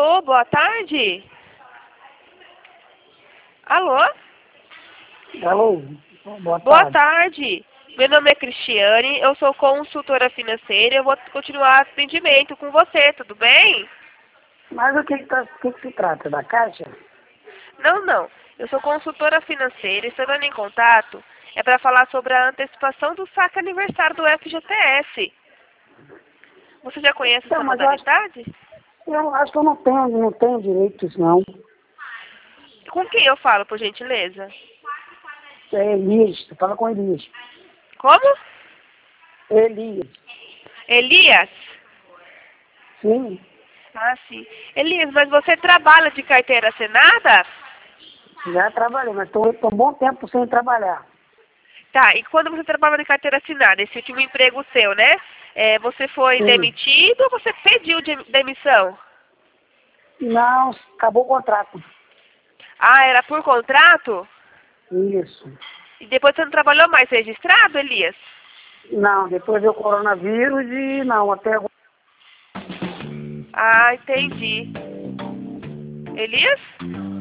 Alô, boa tarde. Alô? Alô, boa Boa tarde. tarde. Meu nome é Cristiane, eu sou consultora financeira e eu vou continuar atendimento com você, tudo bem? Mas o que se trata? Da Caixa? Não, não. Eu sou consultora financeira e estou dando em contato. É para falar sobre a antecipação do saque aniversário do FGTS. Você já conhece Então, essa mas modalidade? eu acho que eu não tenho direitos, não. Com quem eu falo, por gentileza? É Elias, você fala com Elias. Como? Elias, Elias? sim, Ah, sim. Elias, mas você trabalha de carteira assinada? já trabalhei, mas estou um bom tempo sem trabalhar. Tá, e quando você trabalha de carteira assinada, esse último emprego seu, né? Você foi Sim. demitido ou você pediu demissão? Não, acabou o contrato. Ah, era por contrato? Isso. E depois você não trabalhou mais registrado, Elias? Não, depois veio o coronavírus e não, até agora. Ah, entendi. Elias?